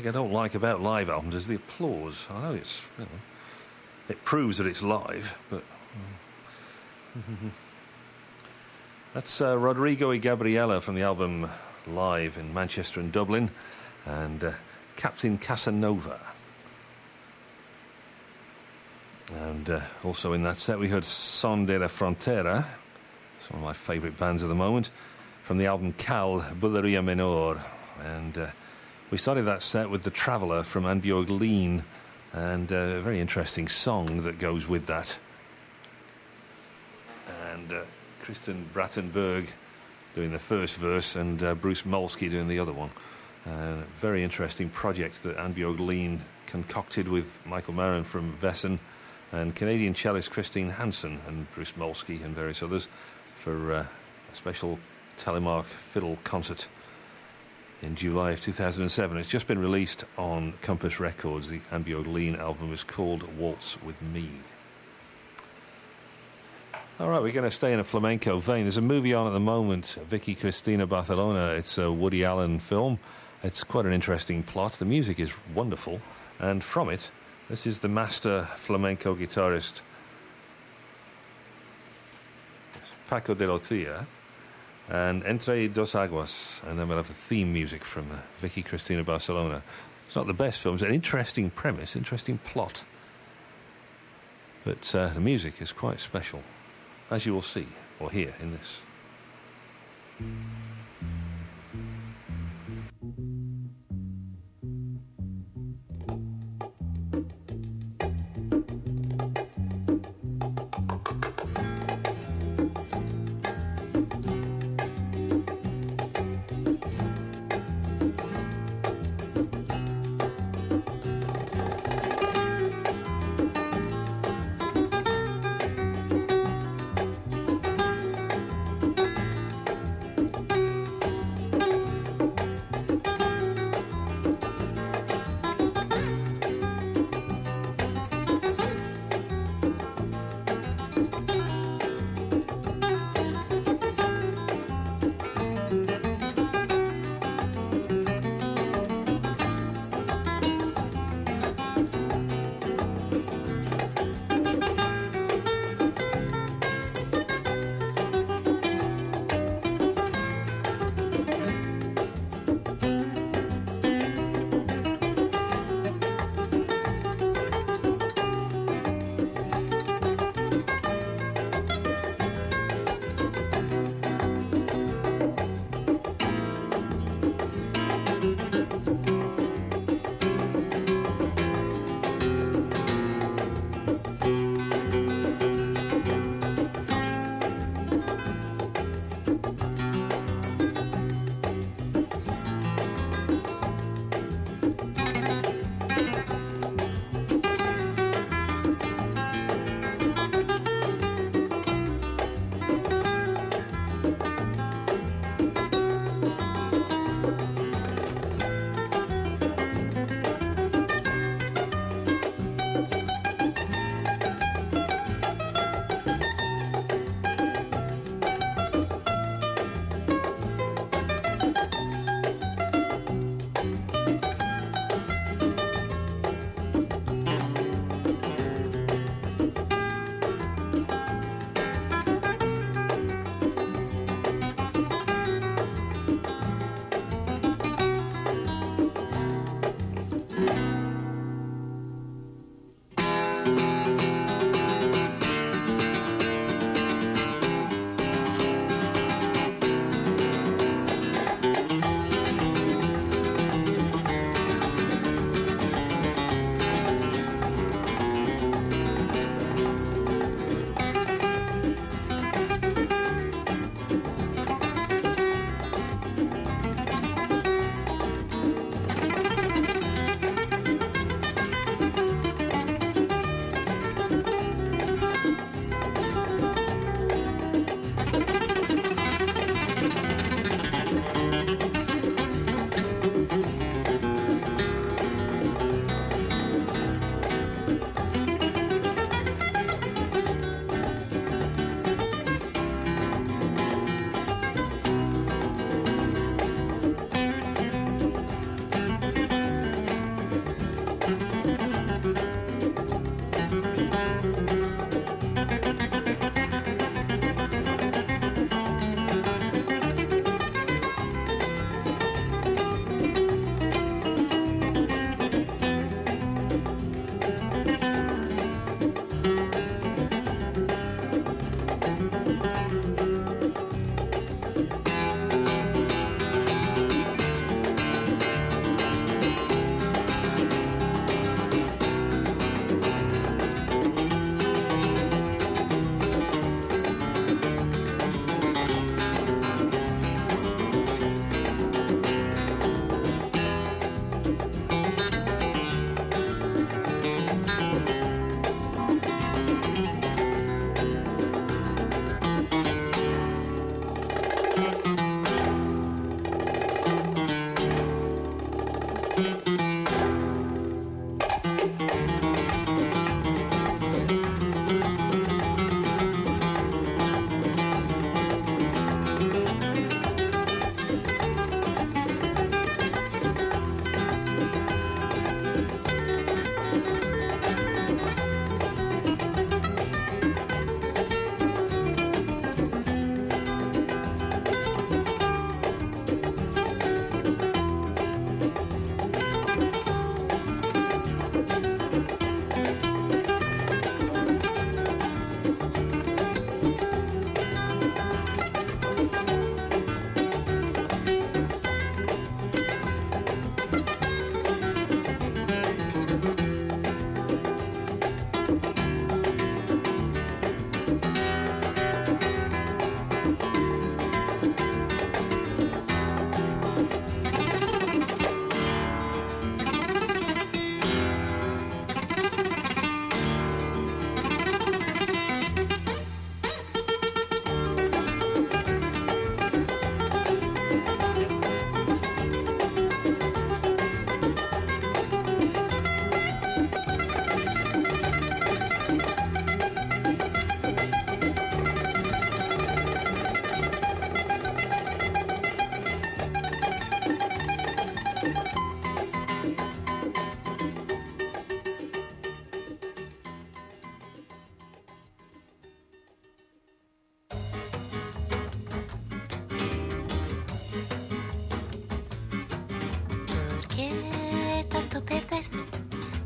I don't like about live albums is the applause. I know it's, it proves that it's live, but that's Rodrigo y Gabriela from the album Live in Manchester and Dublin, and Captain Casanova. And also in that set we heard Son de la Frontera. It's one of my favourite bands at the moment, from the album Cal, Bulleria Menor. And we started that set with The Traveller from Annbjørg Leen, and a very interesting song that goes with that. And Kristen Brattenberg doing the first verse, and Bruce Molsky doing the other one. Very interesting project that Annbjørg Leen concocted with Michael Maron from Vessen, and Canadian cellist Christine Hansen and Bruce Molsky and various others for a special Telemark fiddle concert in July of 2007. It's just been released on Compass Records. The Annbjørg Leen album is called Waltz With Me. All right, we're going to stay in a flamenco vein. There's a movie on at the moment, Vicky Cristina Barcelona. It's a Woody Allen film. It's quite an interesting plot. The music is wonderful. And from it, this is the master flamenco guitarist Paco de Lucia, and Entre Dos Aguas, and then we'll have the theme music from Vicky Cristina Barcelona. It's not the best film. It's an interesting premise, interesting plot, but the music is quite special, as you will see or hear in this.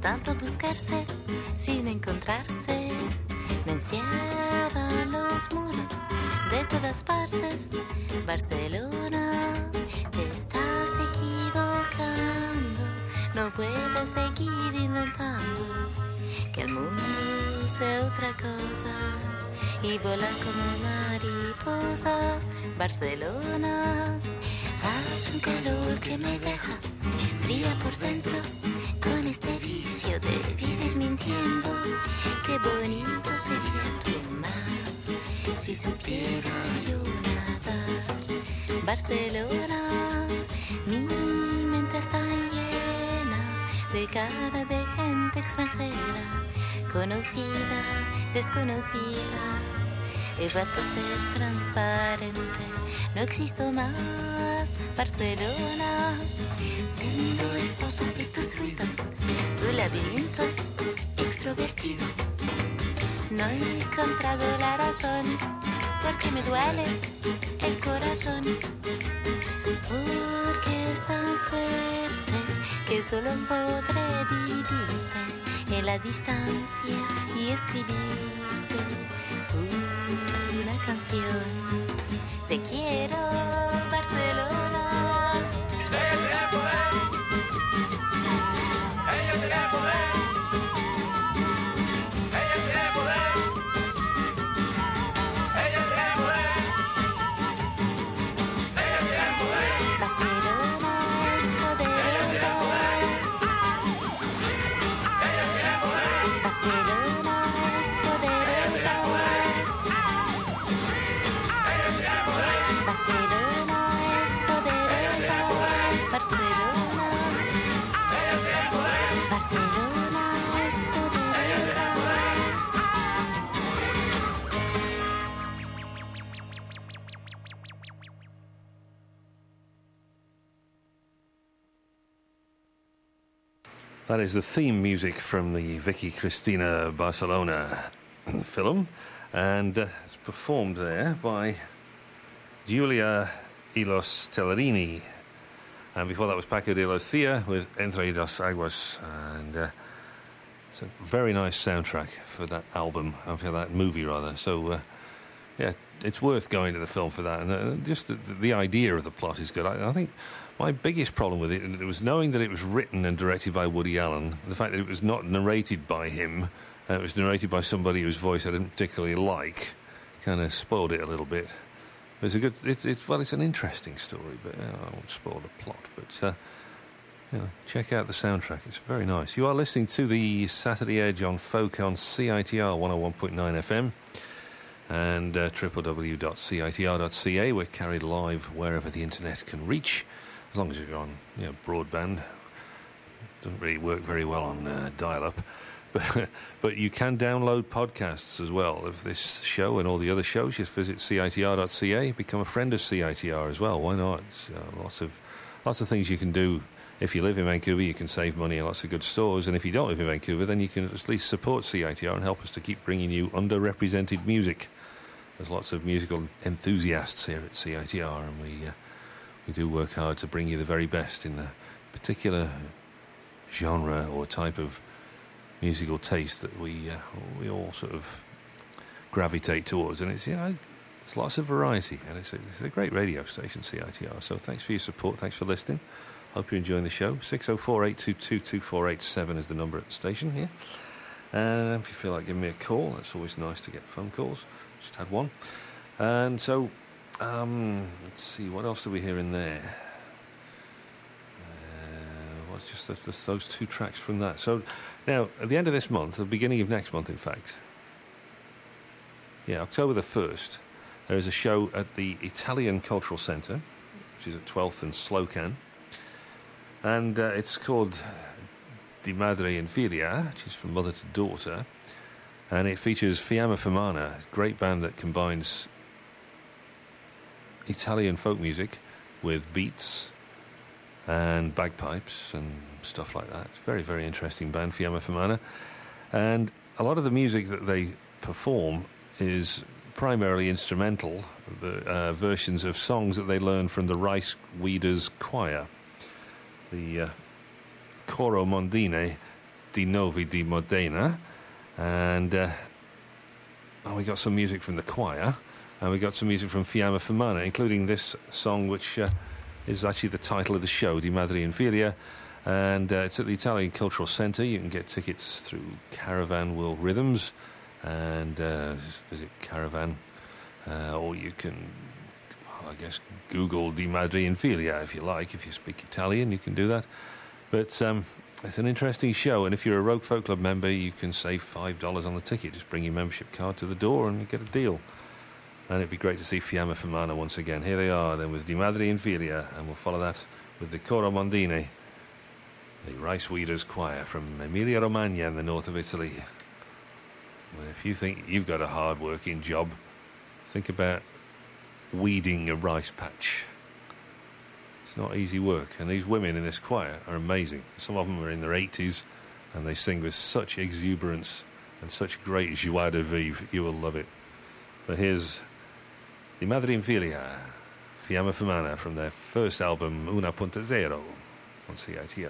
tanto buscarse sin encontrarse. Me encierran los muros de todas partes. Barcelona, te estás equivocando. No puedes seguir inventando que el mundo sea otra cosa y volar como mariposa. Barcelona, hace un calor que me deja fría por dentro, con este vicio de vivir mintiendo. Qué bonito sería tu mar si supiera yo nadar. Barcelona, mi mente está llena de cara de gente extranjera, conocida, desconocida. He vuelto a ser transparente, no existo más. Barcelona, siendo esposa de tus ruidos, tu laberinto extrovertido. No he encontrado la razón, porque me duele el corazón, porque es tan fuerte que solo podré vivirte en la distancia y escribirte una canción. Te quiero, Barcelona. Ella tiene poder. Ella tiene poder. Ella tiene poder. Ella tiene poder. Ella tiene poder. Barcelona es poderosa. Ella tiene poder. Barcelona es poderosa. That is the theme music from the Vicky Cristina Barcelona film, and it's performed there by Julia Ilos Tellerini, and before that was Paco de Lucia with Entre dos Aguas, and it's a very nice soundtrack for that album, for that movie rather. So yeah, it's worth going to the film for that, and just the idea of the plot is good. I think my biggest problem with it was knowing that it was written and directed by Woody Allen, the fact that it was not narrated by him, it was narrated by somebody whose voice I didn't particularly like, kind of spoiled it a little bit. It's a good, it's an interesting story, but I won't spoil the plot. But check out the soundtrack; it's very nice. You are listening to the Saturday Edge on Folk on CITR 101.9 FM and www.citr.ca. We're carried live wherever the internet can reach, as long as you're on broadband. It doesn't really work very well on dial-up. But you can download podcasts as well of this show and all the other shows. Just visit citr.ca, become a friend of CITR as well. Why not? Lots of things you can do. If you live in Vancouver, you can save money in lots of good stores. And if you don't live in Vancouver, then you can at least support CITR and help us to keep bringing you underrepresented music. There's lots of musical enthusiasts here at CITR, and we do work hard to bring you the very best in a particular genre or type of musical taste that we all sort of gravitate towards. And it's there's lots of variety, and it's a great radio station, CITR. So thanks for your support, thanks for listening. Hope you're enjoying the show. 604-822-2487 is the number at the station here. And if you feel like giving me a call, it's always nice to get phone calls. Just had one. And so, let's see, what else do we hear in there? What's just those two tracks from that. So now, at the end of this month, the beginning of next month, in fact, October the 1st, there is a show at the Italian Cultural Centre, which is at 12th and Slocan. And it's called Di Madre in Figlia, which is from mother to daughter. And it features Fiamma Femana, a great band that combines Italian folk music with beats and bagpipes and stuff like that. It's a very, very interesting band, Fiamma Femana. And a lot of the music that they perform is primarily instrumental versions of songs that they learned from the Rice Weeders Choir. The Coro Mondine Porti Novi di Modena. And we got some music from the choir, and we got some music from Fiamma Femana, including this song, which is actually the title of the show, Di Madre in Filia. And it's at the Italian Cultural Centre. You can get tickets through Caravan World Rhythms and visit Caravan, or you can, I guess, Google Di Madre in Filia if you like. If you speak Italian, you can do that. But it's an interesting show, and if you're a Rogue Folk Club member, you can save $5 on the ticket. Just bring your membership card to the door and you get a deal. And it'd be great to see Fiamma Femana once again. Here they are then with Di Madre in Filia, and we'll follow that with the Coro Mondini, the Rice Weeders Choir from Emilia-Romagna in the north of Italy. Well, if you think you've got a hard-working job, think about weeding a rice patch. It's not easy work, and these women in this choir are amazing. Some of them are in their 80s, and they sing with such exuberance and such great joie de vivre. You will love it. But here's Di Madre in Filia, Fiamma Femana, from their first album, 1.0, on CITR.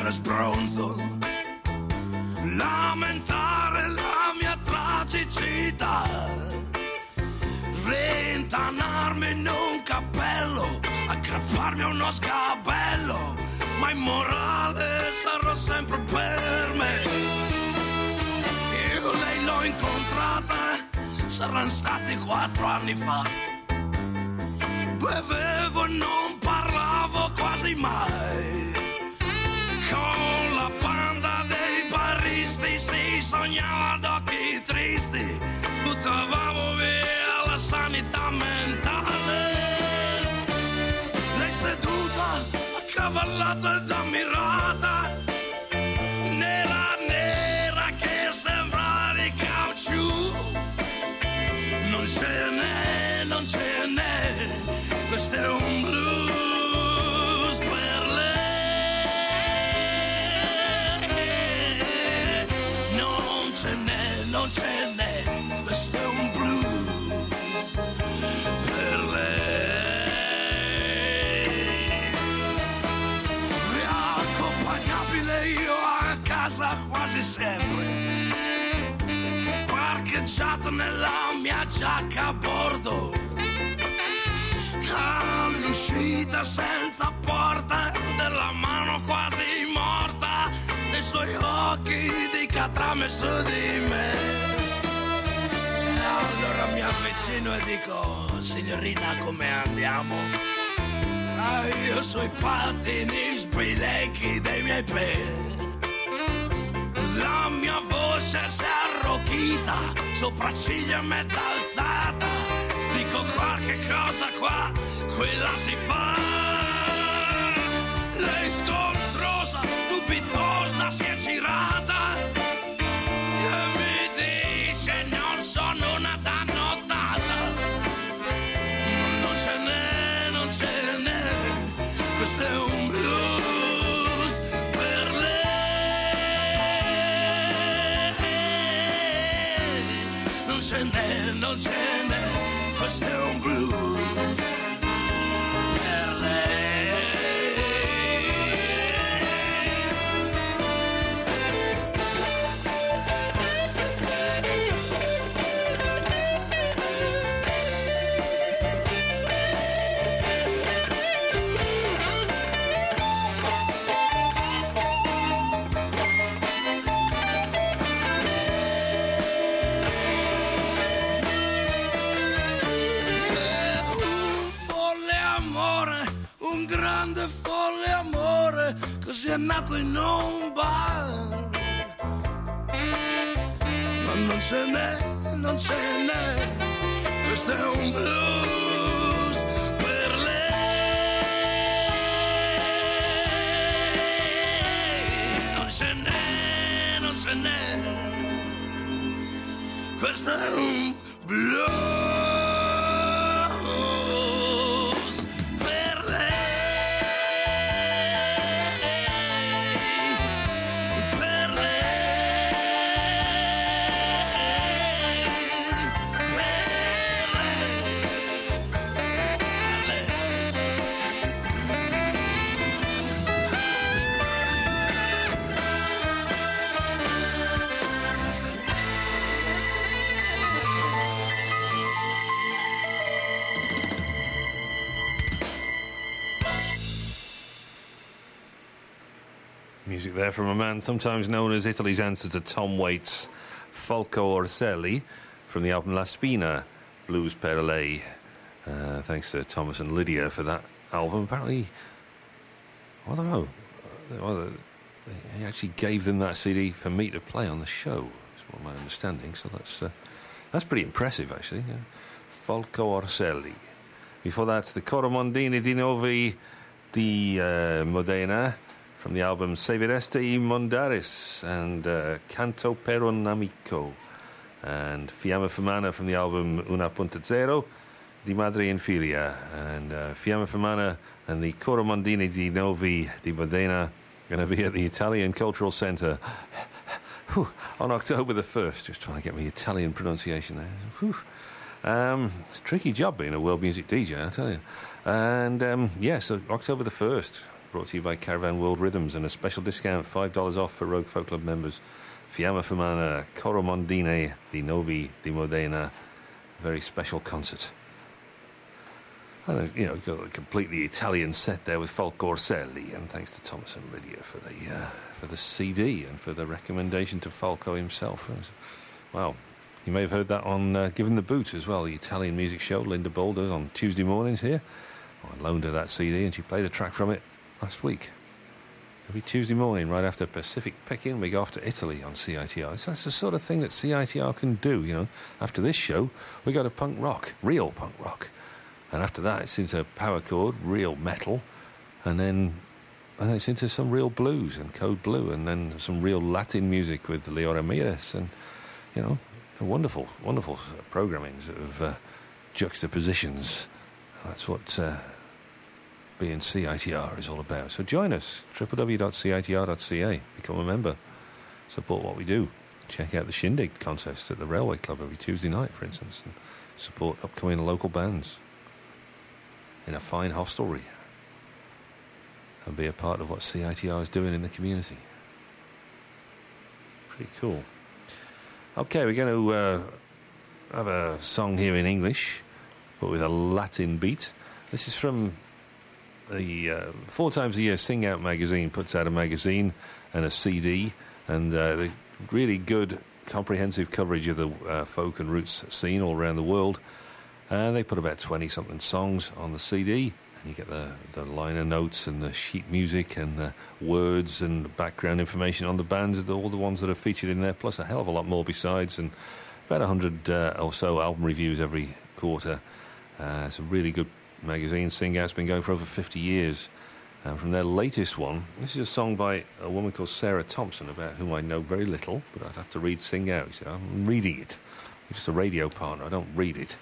come sbronzo, lamentare la mia tragicità, rintanarmi in un cappello, aggrapparmi a uno scabello, ma immorale sarò sempre per me. Io lei l'ho incontrata, saranno stati 4 anni fa, bevevo e non parlavo quasi mai, con la banda dei baristi si sognava ad occhi tristi, buttavamo via la sanità mentale. Lei seduta, accavallata ed ammirata, nera nera che sembra di caucciù, non ce n'è, non ce n'è, questo è un blues per lei. Non ce n'è, non ce n'è, questo è un blues per lei. Riaccompagnabile io a casa quasi sempre, parcheggiato nella mia giacca a bordo, all'uscita senza porta, della mano quasi morta, dei suoi occhi di catrame su di me. Allora mi avvicino e dico: signorina, come andiamo? Ah, io sui pattini sbilenchi dei miei piedi, la mia voce si è arrochita, sopracciglia mezza alzata, dico qualche cosa qua, quella si fa. Lei scontrosa, dubitosa, si è girata e mi dice: non sono una dannotata. Non ce n'è, non ce n'è, questo è un blues per lei. Non ce n'è, non ce n'è, questo è un blues per lei. Un grande folle amore, così è nato in un bar. Ma non ce n'è, non ce n'è, questo è un blues per lei. Non ce n'è, non ce n'è, questo è un blues. Music there from a man sometimes known as Italy's answer to Tom Waits, Falco Orselli, from the album La Spina, Blues per Lei. Thanks to Thomas and Lydia for that album. Apparently, I don't know, he actually gave them that CD for me to play on the show, is what my understanding. So that's pretty impressive, actually. Falco Orselli. Before that, the Coro Mondini di Novi di Modena, from the album Se Vedeste I Mondaris, and Canto per un Amico, and Fiamma Femana from the album 1.0 di Madre in Filia, and Fiamma Femana and the Coro Mondini di Novi di Modena going to be at the Italian Cultural Centre on October the 1st. Just trying to get my Italian pronunciation there. It's a tricky job being a world music DJ, I tell you. And so October the 1st, brought to you by Caravan World Rhythms, and a special discount, $5 off for Rogue Folk Club members. Fiamma Fumana, Coro Mondine, di Novi di Modena. A very special concert. And, you know, got a completely Italian set there with Falco Orselli, and thanks to Thomas and Lydia for the CD and for the recommendation to Falco himself. Wow. You may have heard that on Given the Boot as well, the Italian music show Linda Ball does on Tuesday mornings here. I loaned her that CD and she played a track from it last week. Every Tuesday morning, right after Pacific Picking, we go off to Italy on CITR. So that's the sort of thing that CITR can do, you know. After this show, we go to punk rock, real punk rock. And after that, it's into power chord, real metal. And then it's into some real blues and Code Blue, and then some real Latin music with Leo Ramirez, and, you know, wonderful, wonderful programming of juxtapositions. That's what being CITR is all about. So join us, www.citr.ca. Become a member. Support what we do. Check out the Shindig contest at the Railway Club every Tuesday night, for instance, and support upcoming local bands in a fine hostelry, and be a part of what CITR is doing in the community. Pretty cool. Okay, we're going to have a song here in English, but with a Latin beat. This is from the 4 times a year Sing Out magazine puts out a magazine and a CD, and the really good comprehensive coverage of the folk and roots scene all around the world. And they put about 20-something songs on the CD, and you get the liner notes and the sheet music and the words and background information on the bands, all the ones that are featured in there, plus a hell of a lot more besides, and about 100 or so album reviews every quarter. It's a really good magazine. Sing Out's been going for over 50 years. And from their latest one, this is a song by a woman called Sarah Thompson, about whom I know very little, but I'd have to read Sing Out. You see, I'm reading it. I'm just a radio partner. I don't read it.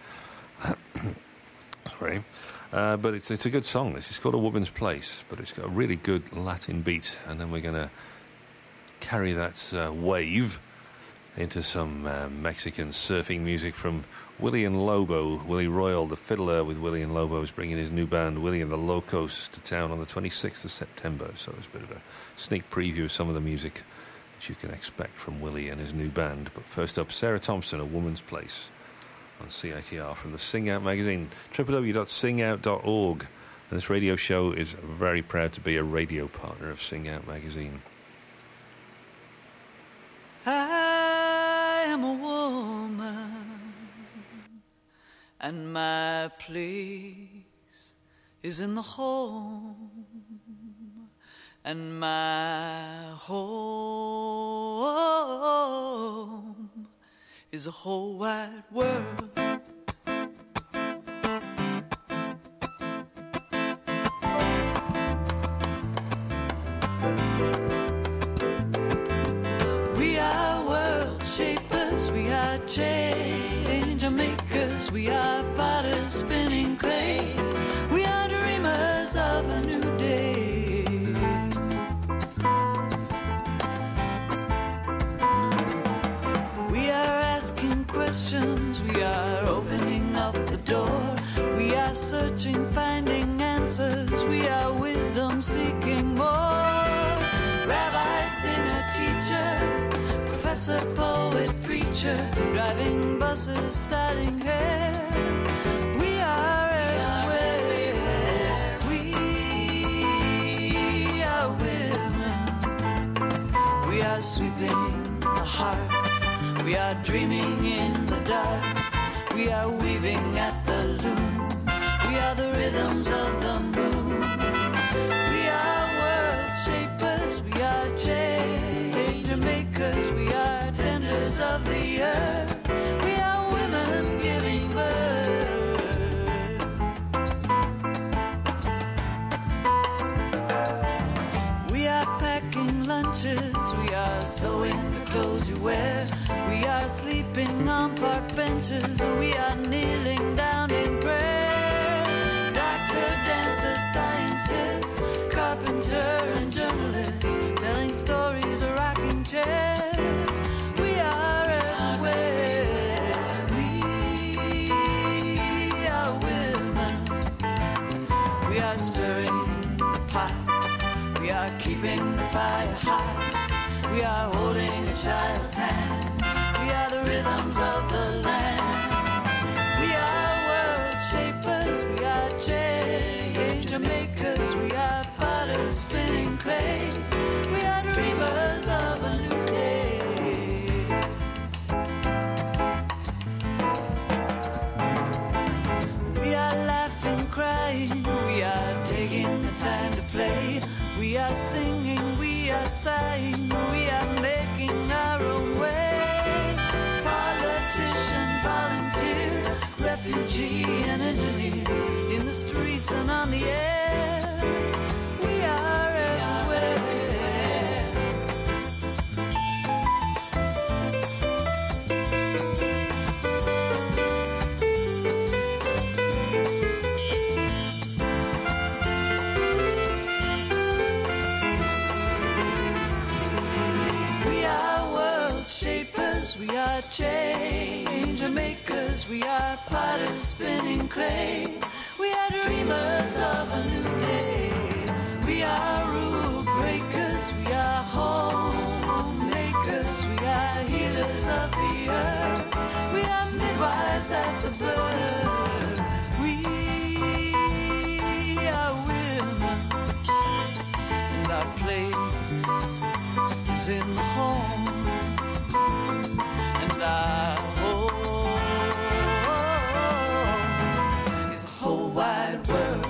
Sorry. But it's a good song. This is called A Woman's Place, but it's got a really good Latin beat, and then we're going to carry that wave into some Mexican surfing music from Willie and Lobo. Willie Royal, the fiddler with Willie and Lobo, is bringing his new band, Willie and the Locos, to town on the 26th of September, so it's a bit of a sneak preview of some of the music that you can expect from Willie and his new band. But first up, Sarah Thompson, A Woman's Place, on CITR from the Sing Out magazine, www.singout.org. And this radio show is very proud to be a radio partner of Sing Out magazine. I am a woman, and my place is in the home, and my home is a whole wide world. We are world shapers, we are change makers, we are potters spinning clay, we are dreamers of a new day. We are asking questions, we are opening up the door, we are searching, finding answers, we are wisdom seeking more. Rabbi, singer, teacher, professor, poet, preacher, driving buses, styling hair, we are everywhere. We are women, we are sweeping the heart, we are dreaming in the dark, we are weaving at the loom, we are the rhythms of the moon, we are world shapers, we are change makers, we are tenders of the earth, we are women giving birth. We are packing lunches, we are sewing the clothes you wear, we are sleeping on park benches, we are kneeling down in prayer. Doctor, dancer, scientist, carpenter and journalist, telling stories or rocking chairs, we are everywhere. We are women, we are stirring the pot, child's hand. We are the rhythms of the land. We are world shapers, we are change makers, we are potters spinning clay. We are dreamers of a new day. We are laughing, crying, we are taking the time to play. We are singing, we are sighing, we are making our own way. Politician, volunteer, refugee and engineer, in the streets and on the air, we are everywhere. We are change makers, we are potters spinning clay. We are dreamers of a new day. We are rule breakers, we are homemakers, we are healers of the earth. We are midwives at the border. We are women, and our place is in the home. And our home is the whole wide world.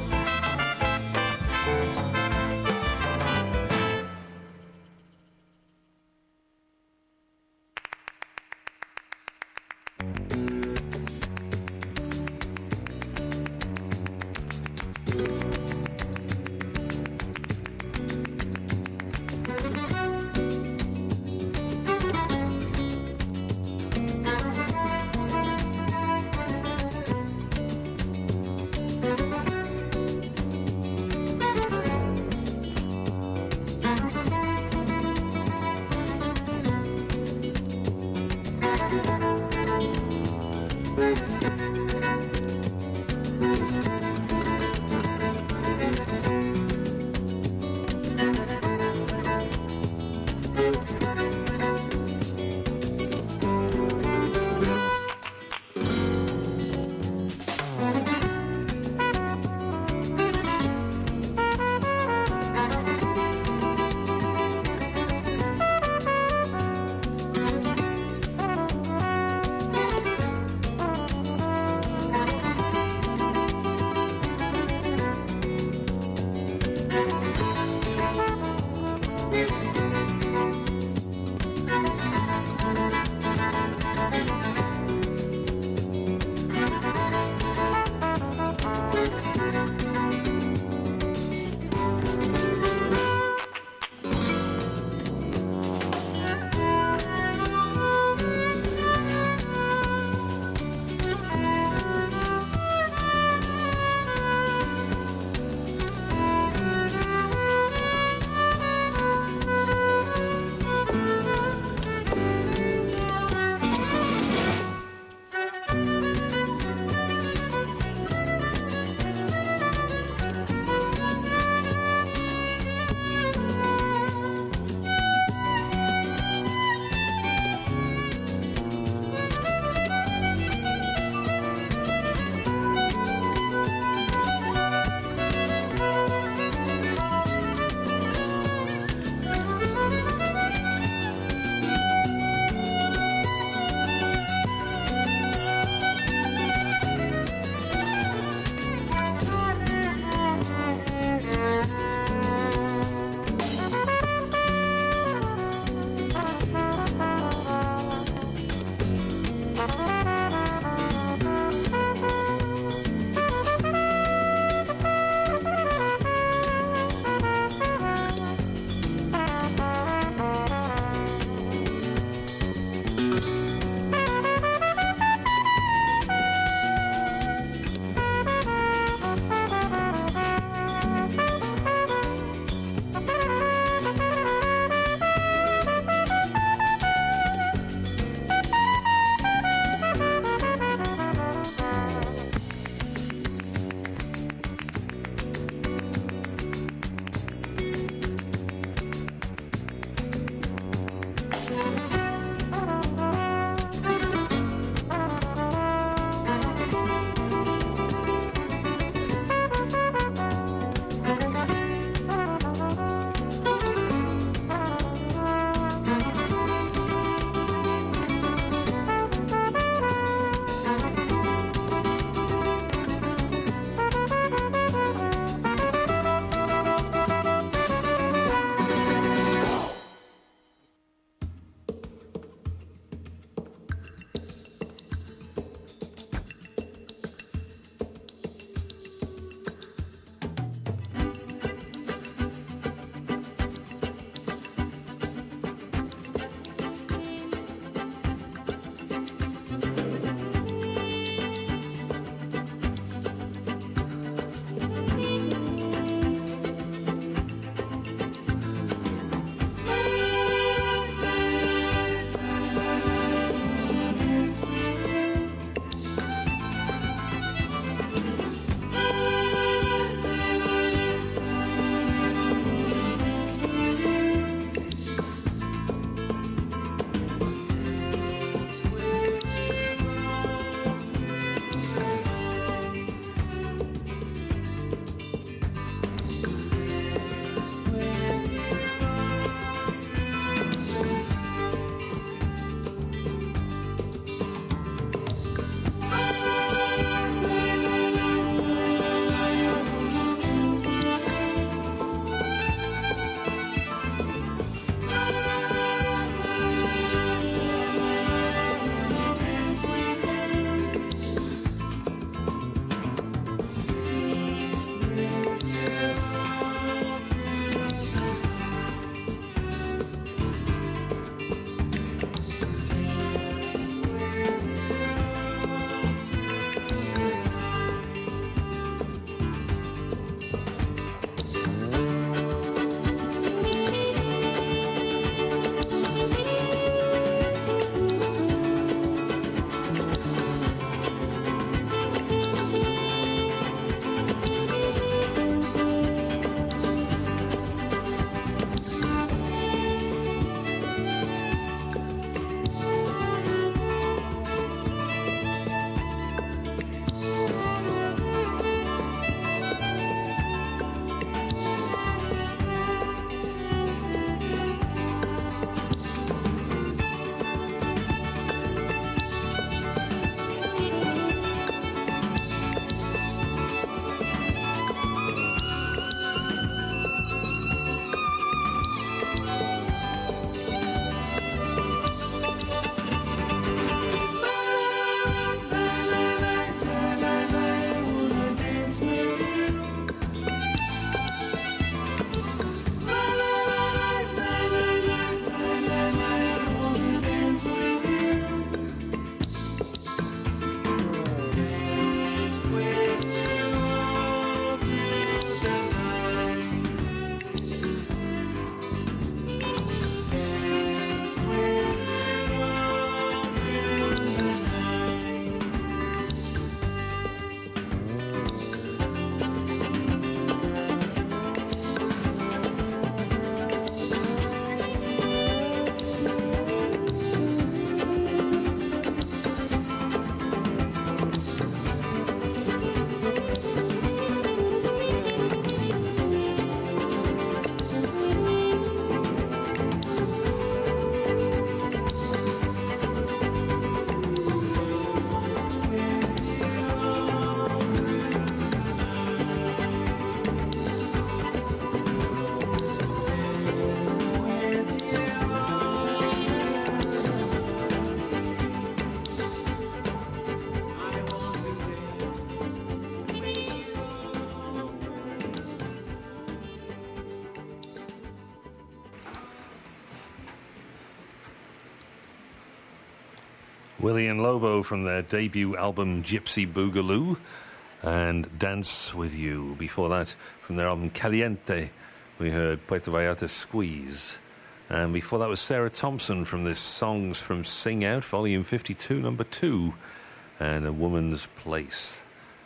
Willie and Lobo from their debut album Gypsy Boogaloo and Dance With You. Before that, from their album Caliente, we heard Puerto Vallarta Squeeze. And before that was Sarah Thompson from this Songs from Sing Out, Volume 52, Number 2, and A Woman's Place.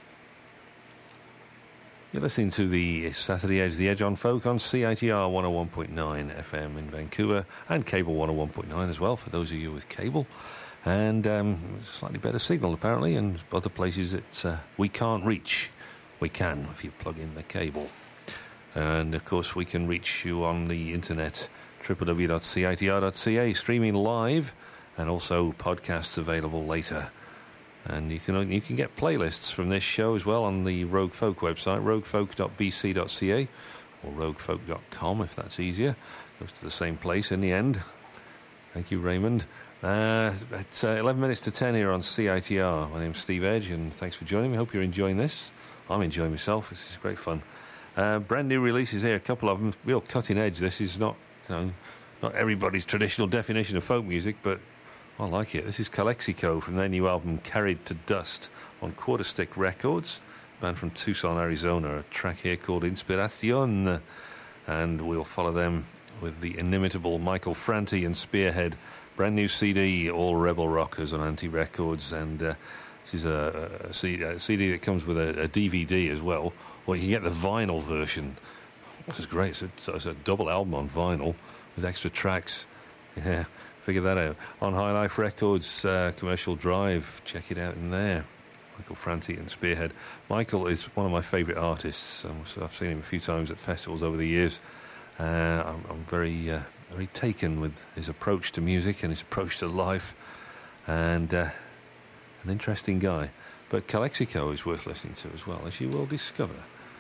You're listening to the Saturday Edge, The Edge on Folk on CITR 101.9 FM in Vancouver and Cable 101.9 as well, for those of you with cable. And slightly better signal, apparently, and other places we can't reach. We can if you plug in the cable. And, of course, we can reach you on the internet, www.citr.ca, streaming live, and also podcasts available later. And you can get playlists from this show as well on the Rogue Folk website, roguefolk.bc.ca, or roguefolk.com if that's easier. Goes to the same place in the end. Thank you, Raymond. It's 11 minutes to 10 here on CITR. My name's Steve Edge, and thanks for joining me. Hope you're enjoying this. I'm enjoying myself. This is great fun. Brand new releases here, a couple of them. Real cutting edge. This is not everybody's traditional definition of folk music, but I like it. This is Calexico from their new album Carried to Dust on Quarter Stick Records, band from Tucson, Arizona. A track here called Inspiración, and we'll follow them with the inimitable Michael Franti and Spearhead. Brand new CD, all Rebel Rockers on Anti Records, and this is a CD that comes with a DVD as well, or you can get the vinyl version. This is great. It's a double album on vinyl with extra tracks. Yeah, figure that out. On High Life Records, Commercial Drive, check it out in there. Michael Franti and Spearhead. Michael is one of my favourite artists. I've seen him a few times at festivals over the years. I'm very taken with his approach to music and his approach to life, and an interesting guy. But Calexico is worth listening to as well, as you will discover.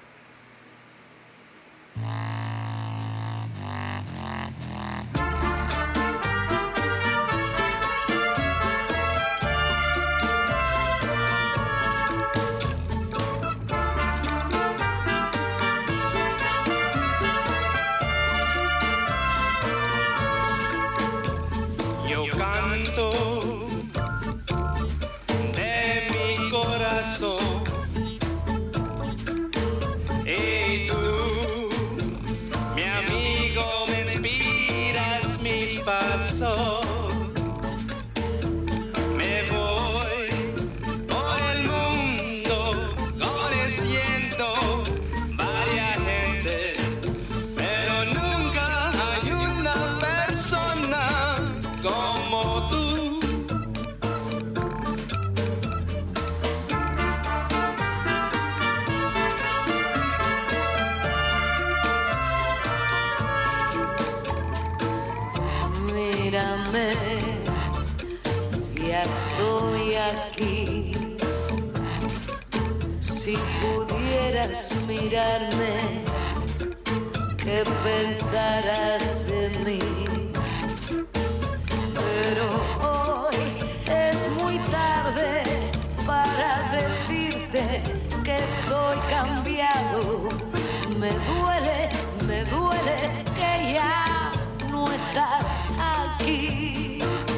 Ya estoy aquí. Si pudieras mirarme, ¿qué pensarás de mí? Pero hoy es muy tarde para decirte que estoy cambiado. Me duele que ya no estás aquí.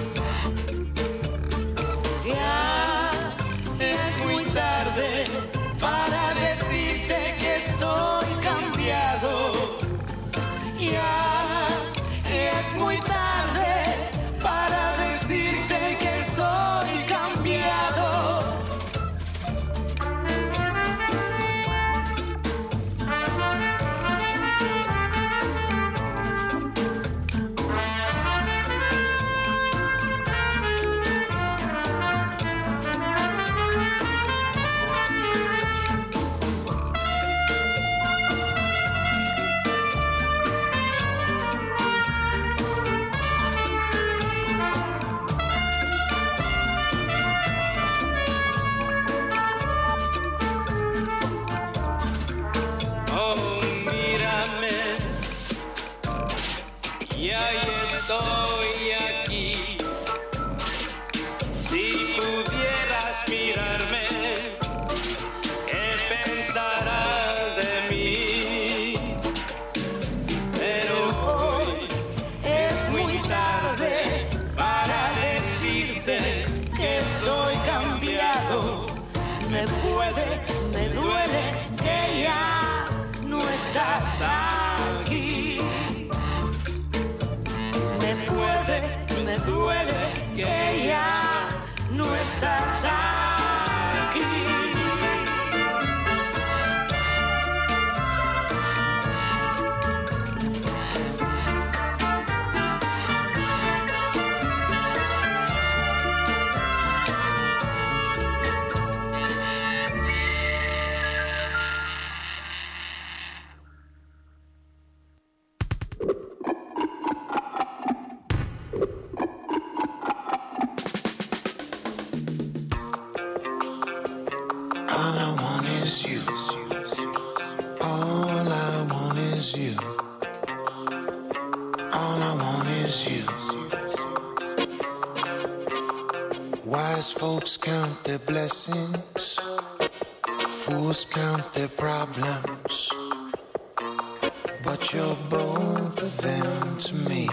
Ya es muy tarde para decirte que estoy cambiado. Ya es muy tarde para decirte que soy cambiado. cambiado. Me duele que ya no estás aquí. Me duele que ya no estás aquí. Wise folks count their blessings, fools count their problems, but you're both of them to me.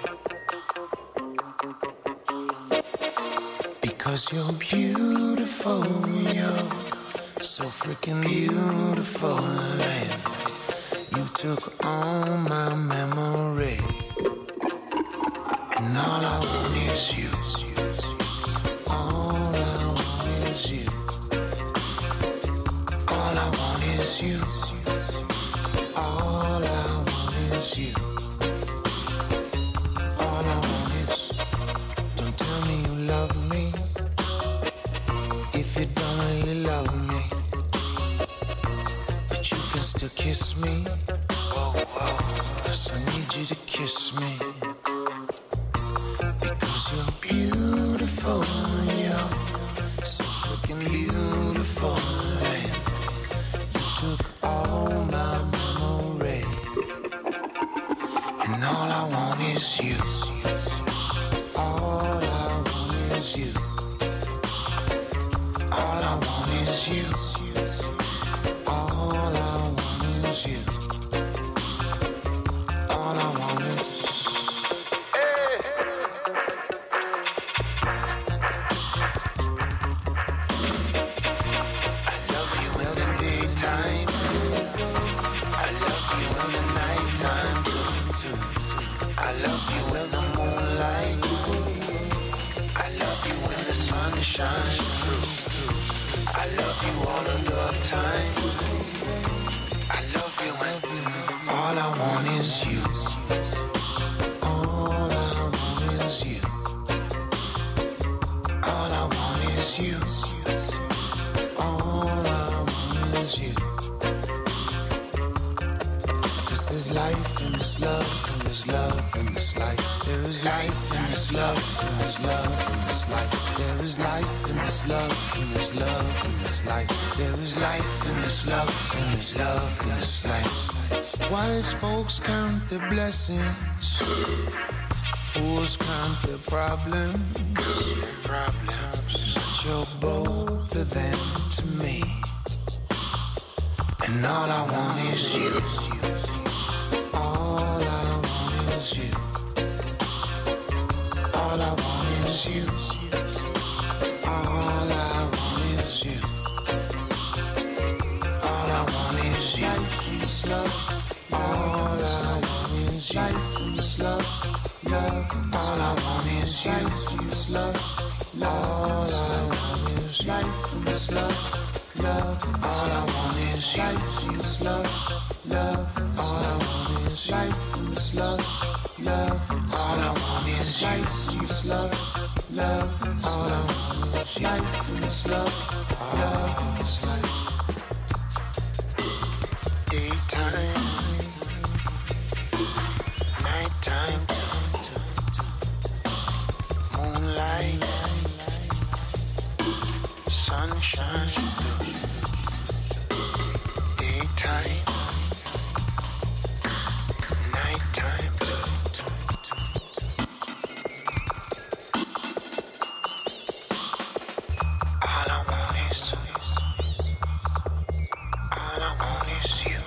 Because you're beautiful, you're so freaking beautiful, and you took all my memory, and all I want is you. You. All I want is you. All I want is. Don't tell me you love me if you don't really love me, but you can still kiss me. Yes, I need you to kiss me, because you're beautiful. You're so freaking beautiful. Took all my memory, and all I want is you. All I want is you. All I want is you. All I want is you. All I want is. Shines through. I love you all of the time. I love you when all I want is you. All I want is you. All I want is you. All I want is you. 'Cause there's life in this love, and there's love in this life. There is life in this love, and there's love in this life. There is life in this love, and there's love in this life. There is life in this love, and there's love in this life. Wise folks count their blessings, fools count their problems, but you're both of them to me, and all I want is you. All I want is you. All I want is you. All I want is you. All I want is you. Life in this love. All I want is you. Life in this love. Love. All I want is you. Life in this love. All I want is you. Life in this love. Love. All I want is you. Life in this love. Love. All I want is you. Life in this love. Love. All I want is you. Life in this love. Love. All I want is you. Life in this love. Love in this life. Daytime, nighttime, moonlight, sunshine, daytime, nighttime. All I want is you.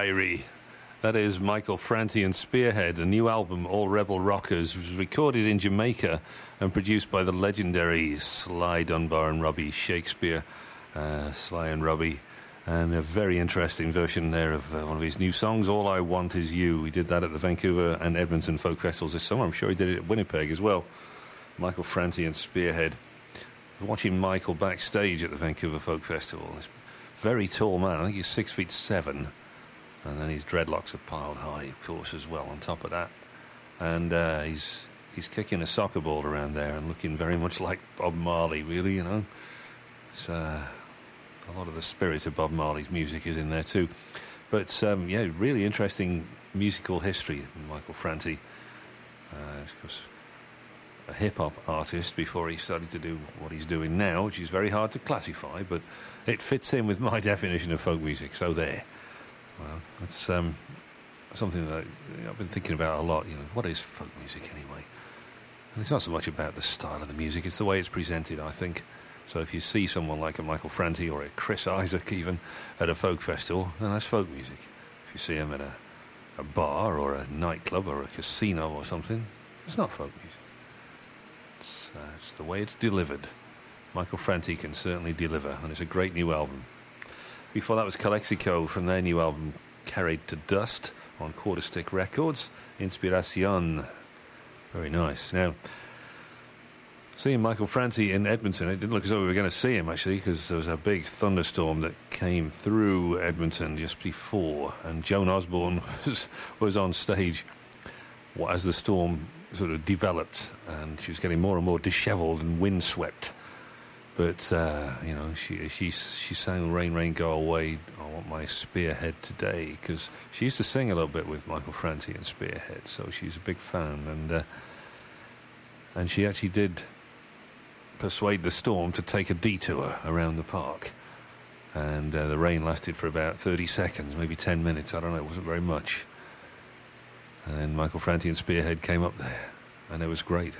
Diary. That is Michael Franti and Spearhead. A new album, All Rebel Rockers, was recorded in Jamaica and produced by the legendary Sly Dunbar and Robbie Shakespeare. Sly and Robbie. And a very interesting version there of one of his new songs, All I Want Is You. He did that at the Vancouver and Edmonton folk festivals this summer. I'm sure he did it at Winnipeg as well. Michael Franti and Spearhead. Watching Michael backstage at the Vancouver Folk Festival. He's a very tall man. I think he's 6'7", and then his dreadlocks are piled high, of course, as well. On top of that, and he's kicking a soccer ball around there and looking very much like Bob Marley, really. You know, it's a lot of the spirit of Bob Marley's music is in there too. But yeah, really interesting musical history. Michael Franti, of course, a hip-hop artist before he started to do what he's doing now, which is very hard to classify, but it fits in with my definition of folk music, so there. Well, it's something that I've been thinking about a lot. You know, what is folk music anyway? And it's not so much about the style of the music, it's the way it's presented, I think. So if you see someone like a Michael Franti or a Chris Isaak even at a folk festival, then that's folk music. If you see him at a bar or a nightclub or a casino or something, it's not folk music. It's the way it's delivered. Michael Franti can certainly deliver, and it's a great new album. Before that was Calexico from their new album, Carried to Dust, on Quarter Stick Records. Inspiración. Very nice. Now, seeing Michael Franti in Edmonton, it didn't look as though we were going to see him, actually, because there was a big thunderstorm that came through Edmonton just before, and Joan Osborne was on stage as the storm sort of developed, and she was getting more and more dishevelled and windswept. But you know, she sang "Rain, Rain, Go Away, I Want My Spearhead Today," because she used to sing a little bit with Michael Franti and Spearhead, so she's a big fan, and she actually did persuade the storm to take a detour around the park, and the rain lasted for about 30 seconds, maybe 10 minutes. I don't know, it wasn't very much. And then Michael Franti and Spearhead came up there, and it was great.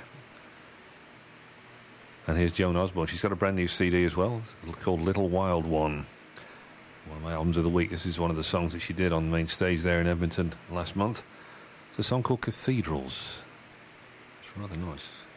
And here's Joan Osborne. She's got a brand new CD as well, called Little Wild One. One of my albums of the week. This is one of the songs that she did on the main stage there in Edmonton last month. It's a song called Cathedrals. It's rather nice.